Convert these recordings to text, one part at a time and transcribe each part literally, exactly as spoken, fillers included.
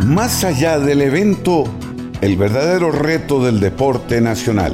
Más allá del evento, el verdadero reto del deporte nacional.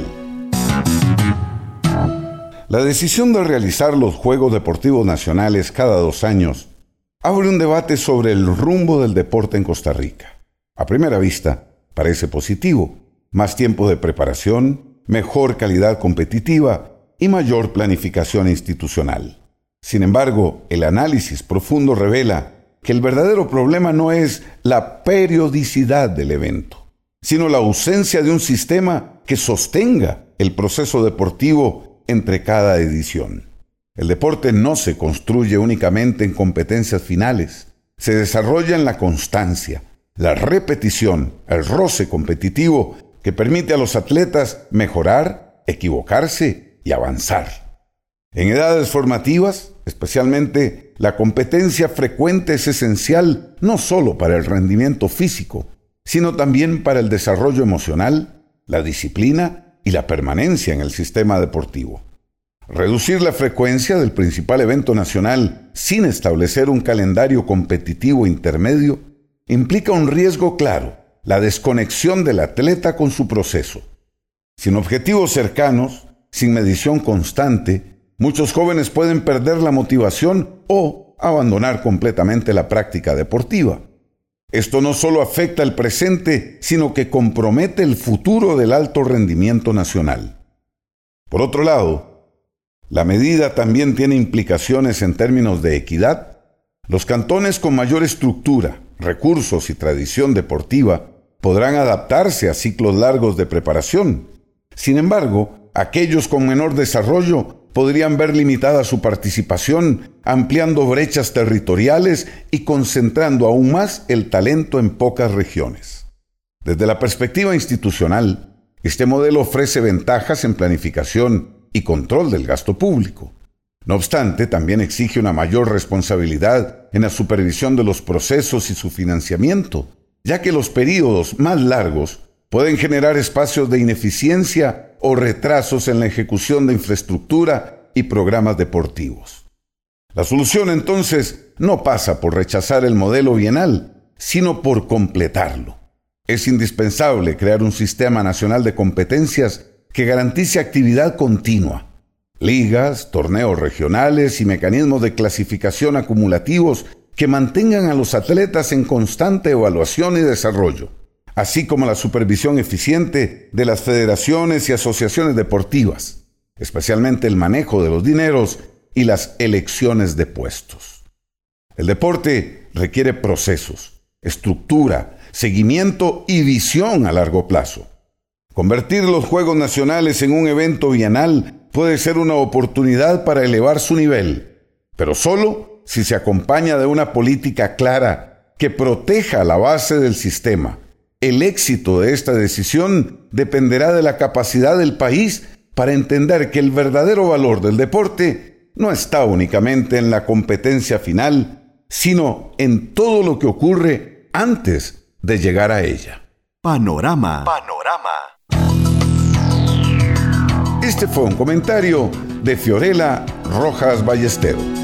La decisión de realizar los Juegos Deportivos Nacionales cada dos años abre un debate sobre el rumbo del deporte en Costa Rica. A primera vista, parece positivo: más tiempo de preparación, mejor calidad competitiva y mayor planificación institucional. Sin embargo, el análisis profundo revela que el verdadero problema no es la periodicidad del evento, sino la ausencia de un sistema que sostenga el proceso deportivo entre cada edición. El deporte no se construye únicamente en competencias finales, se desarrolla en la constancia, la repetición, el roce competitivo que permite a los atletas mejorar, equivocarse y avanzar. En edades formativas, especialmente, la competencia frecuente es esencial no solo para el rendimiento físico, sino también para el desarrollo emocional, la disciplina y la permanencia en el sistema deportivo. Reducir la frecuencia del principal evento nacional sin establecer un calendario competitivo intermedio implica un riesgo claro: la desconexión del atleta con su proceso. Sin objetivos cercanos, sin medición constante, muchos jóvenes pueden perder la motivación o abandonar completamente la práctica deportiva. Esto no solo afecta el presente, sino que compromete el futuro del alto rendimiento nacional. Por otro lado, la medida también tiene implicaciones en términos de equidad. Los cantones con mayor estructura, recursos y tradición deportiva podrán adaptarse a ciclos largos de preparación. Sin embargo, aquellos con menor desarrollo podrían ver limitada su participación, ampliando brechas territoriales y concentrando aún más el talento en pocas regiones. Desde la perspectiva institucional, este modelo ofrece ventajas en planificación y control del gasto público. No obstante, también exige una mayor responsabilidad en la supervisión de los procesos y su financiamiento, ya que los períodos más largos pueden generar espacios de ineficiencia o retrasos en la ejecución de infraestructura y programas deportivos. La solución, entonces, no pasa por rechazar el modelo bienal, sino por completarlo. Es indispensable crear un sistema nacional de competencias que garantice actividad continua, ligas, torneos regionales y mecanismos de clasificación acumulativos que mantengan a los atletas en constante evaluación y desarrollo, así como la supervisión eficiente de las federaciones y asociaciones deportivas, especialmente el manejo de los dineros y las elecciones de puestos. El deporte requiere procesos, estructura, seguimiento y visión a largo plazo. Convertir los Juegos Nacionales en un evento bienal puede ser una oportunidad para elevar su nivel, pero solo si se acompaña de una política clara que proteja la base del sistema. El éxito de esta decisión dependerá de la capacidad del país para entender que el verdadero valor del deporte no está únicamente en la competencia final, sino en todo lo que ocurre antes de llegar a ella. Panorama. Panorama. Este fue un comentario de Fiorella Rojas Ballesteros.